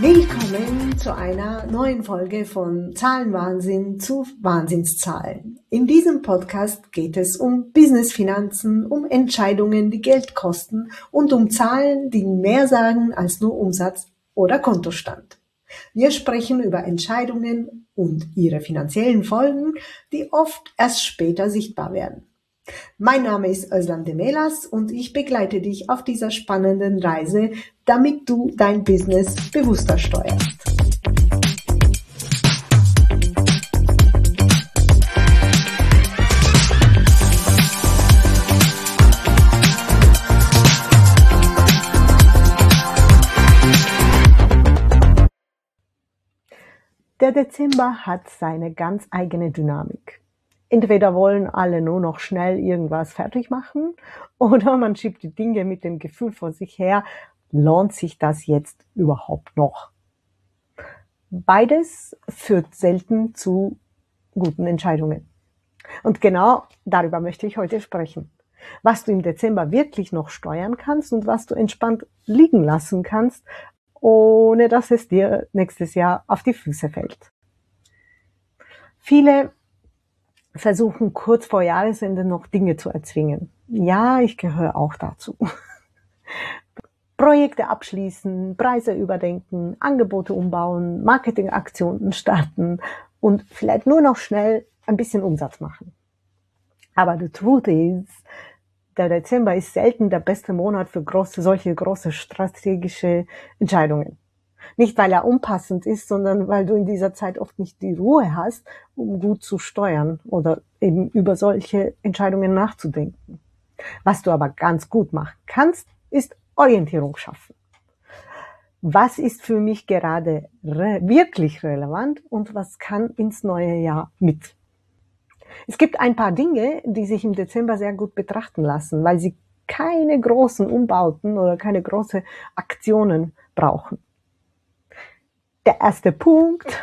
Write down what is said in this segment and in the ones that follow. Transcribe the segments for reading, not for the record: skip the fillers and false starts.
Willkommen zu einer neuen Folge von Zahlenwahnsinn zu Wahnsinnszahlen. In diesem Podcast geht es um Business-Finanzen, um Entscheidungen, die Geld kosten und um Zahlen, die mehr sagen als nur Umsatz oder Kontostand. Wir sprechen über Entscheidungen und ihre finanziellen Folgen, die oft erst später sichtbar werden. Mein Name ist Özlem Demelas und ich begleite dich auf dieser spannenden Reise, damit du dein Business bewusster steuerst. Der Dezember hat seine ganz eigene Dynamik. Entweder wollen alle nur noch schnell irgendwas fertig machen oder man schiebt die Dinge mit dem Gefühl vor sich her, lohnt sich das jetzt überhaupt noch? Beides führt selten zu guten Entscheidungen. Und genau darüber möchte ich heute sprechen. Was du im Dezember wirklich noch steuern kannst und was du entspannt liegen lassen kannst, ohne dass es dir nächstes Jahr auf die Füße fällt. Viele versuchen kurz vor Jahresende noch Dinge zu erzwingen. Ja, ich gehöre auch dazu. Projekte abschließen, Preise überdenken, Angebote umbauen, Marketingaktionen starten und vielleicht nur noch schnell ein bisschen Umsatz machen. Aber the truth is, der Dezember ist selten der beste Monat für solche große strategische Entscheidungen. Nicht, weil er unpassend ist, sondern weil du in dieser Zeit oft nicht die Ruhe hast, um gut zu steuern oder eben über solche Entscheidungen nachzudenken. Was du aber ganz gut machen kannst, ist Orientierung schaffen. Was ist für mich gerade wirklich relevant und was kann ins neue Jahr mit? Es gibt ein paar Dinge, die sich im Dezember sehr gut betrachten lassen, weil sie keine großen Umbauten oder keine großen Aktionen brauchen. Der erste Punkt,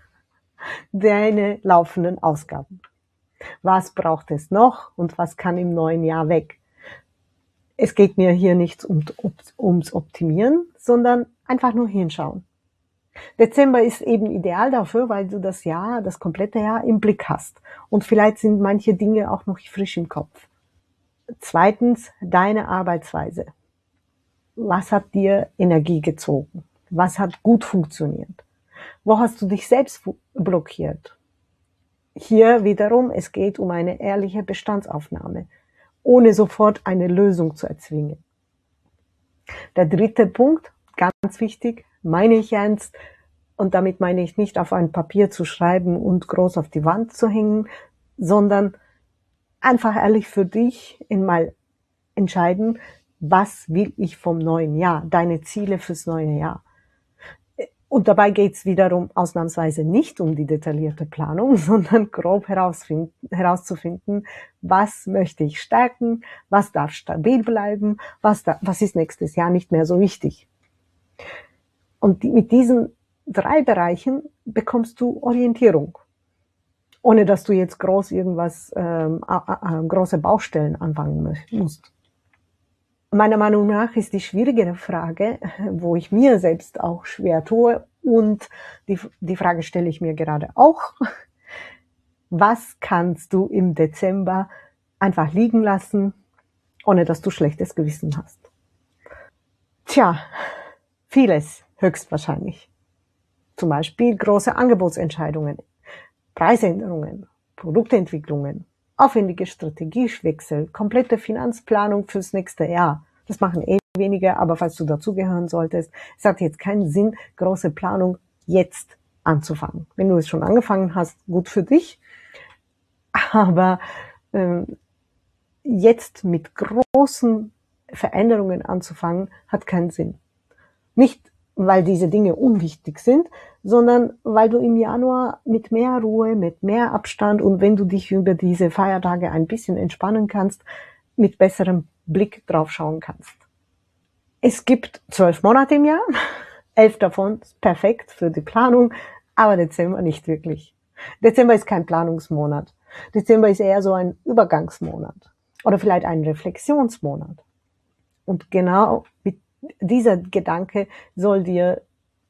deine laufenden Ausgaben. Was braucht es noch und was kann im neuen Jahr weg? Es geht mir hier nicht ums Optimieren, sondern einfach nur hinschauen. Dezember ist eben ideal dafür, weil du das komplette Jahr im Blick hast. Und vielleicht sind manche Dinge auch noch frisch im Kopf. Zweitens, deine Arbeitsweise. Was hat dir Energie gezogen? Was hat gut funktioniert? Wo hast du dich selbst blockiert? Hier wiederum, es geht um eine ehrliche Bestandsaufnahme, ohne sofort eine Lösung zu erzwingen. Der dritte Punkt, ganz wichtig, meine ich ernst, und damit meine ich nicht auf ein Papier zu schreiben und groß auf die Wand zu hängen, sondern einfach ehrlich für dich einmal entscheiden, was will ich vom neuen Jahr, deine Ziele fürs neue Jahr. Und dabei geht es wiederum ausnahmsweise nicht um die detaillierte Planung, sondern grob herauszufinden, was möchte ich stärken, was darf stabil bleiben, was ist nächstes Jahr nicht mehr so wichtig. Und mit diesen 3 Bereichen bekommst du Orientierung, ohne dass du jetzt große Baustellen anfangen musst. Meiner Meinung nach ist die schwierigere Frage, wo ich mir selbst auch schwer tue, und die Frage stelle ich mir gerade auch: Was kannst du im Dezember einfach liegen lassen, ohne dass du schlechtes Gewissen hast? Tja, vieles höchstwahrscheinlich. Zum Beispiel große Angebotsentscheidungen, Preisänderungen, Produktentwicklungen, aufwendige Strategiewechsel, komplette Finanzplanung fürs nächste Jahr. Das machen wenige, aber falls du dazugehören solltest, es hat jetzt keinen Sinn, große Planung jetzt anzufangen. Wenn du es schon angefangen hast, gut für dich, aber jetzt mit großen Veränderungen anzufangen, hat keinen Sinn. Nicht, weil diese Dinge unwichtig sind, sondern weil du im Januar mit mehr Ruhe, mit mehr Abstand und wenn du dich über diese Feiertage ein bisschen entspannen kannst, mit besserem Blick drauf schauen kannst. Es gibt 12 Monate im Jahr, 11 davon ist perfekt für die Planung, aber Dezember nicht wirklich. Dezember ist kein Planungsmonat. Dezember ist eher so ein Übergangsmonat oder vielleicht ein Reflexionsmonat. Und genau mit dieser Gedanke soll dir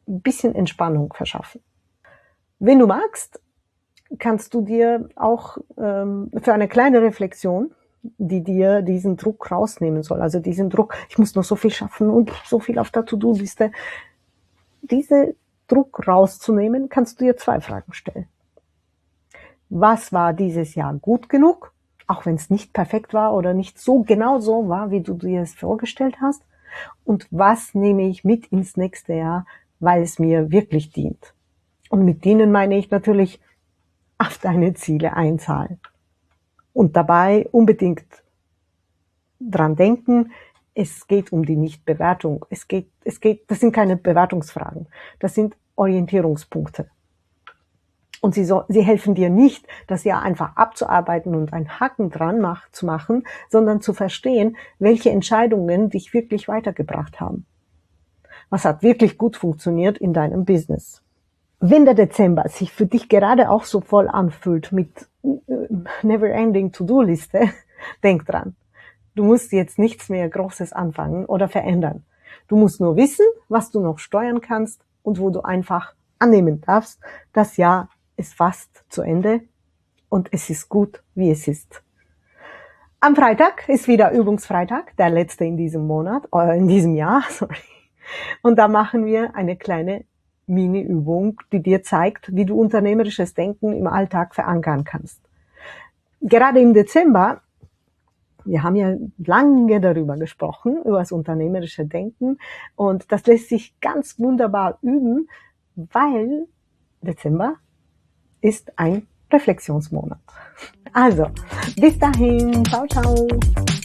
ein bisschen Entspannung verschaffen. Wenn du magst, kannst du dir auch für eine kleine Reflexion, die dir diesen Druck rausnehmen soll, also diesen Druck, ich muss noch so viel schaffen und so viel auf der To-Do-Liste, diese Druck rauszunehmen, kannst du dir 2 Fragen stellen. Was war dieses Jahr gut genug, auch wenn es nicht perfekt war oder nicht so genau so war, wie du dir es vorgestellt hast? Und was nehme ich mit ins nächste Jahr, weil es mir wirklich dient? Und mit dienen meine ich natürlich auf deine Ziele einzahlen. Und dabei unbedingt dran denken, es geht um die Nichtbewertung. Das sind keine Bewertungsfragen. Das sind Orientierungspunkte. Und sie helfen dir nicht, das Jahr einfach abzuarbeiten und einen Haken dran zu machen, sondern zu verstehen, welche Entscheidungen dich wirklich weitergebracht haben. Was hat wirklich gut funktioniert in deinem Business? Wenn der Dezember sich für dich gerade auch so voll anfühlt mit Never-Ending To-Do-Liste, denk dran. Du musst jetzt nichts mehr Großes anfangen oder verändern. Du musst nur wissen, was du noch steuern kannst und wo du einfach annehmen darfst, das Jahr ist fast zu Ende und es ist gut, wie es ist. Am Freitag ist wieder Übungsfreitag, der letzte in diesem Monat, in diesem Jahr, sorry. Und da machen wir eine kleine Mini-Übung, die dir zeigt, wie du unternehmerisches Denken im Alltag verankern kannst. Gerade im Dezember, wir haben ja lange darüber gesprochen, über das unternehmerische Denken, und das lässt sich ganz wunderbar üben, weil Dezember ist ein Reflexionsmonat. Also, bis dahin, ciao, ciao.